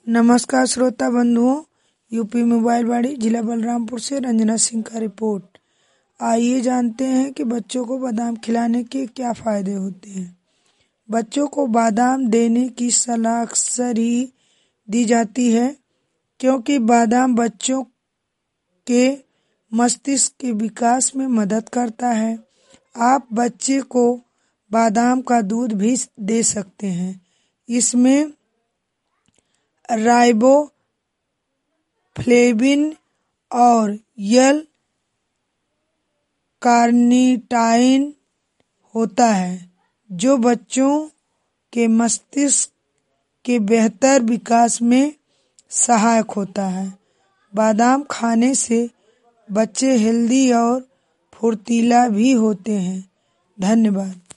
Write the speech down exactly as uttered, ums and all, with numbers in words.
नमस्कार श्रोता बंधुओं, यूपी मोबाइल वाड़ी जिला बलरामपुर से रंजना सिंह का रिपोर्ट। आइए जानते हैं कि बच्चों को बादाम खिलाने के क्या फायदे होते हैं। बच्चों को बादाम देने की सलाह अक्सर ही दी जाती है क्योंकि बादाम बच्चों के मस्तिष्क के विकास में मदद करता है। आप बच्चे को बादाम का दूध भी दे सकते हैं। इसमें राइबोफ्लेविन और यल कार्निटाइन होता है जो बच्चों के मस्तिष्क के बेहतर विकास में सहायक होता है। बादाम खाने से बच्चे हेल्दी और फुर्तीला भी होते हैं। धन्यवाद।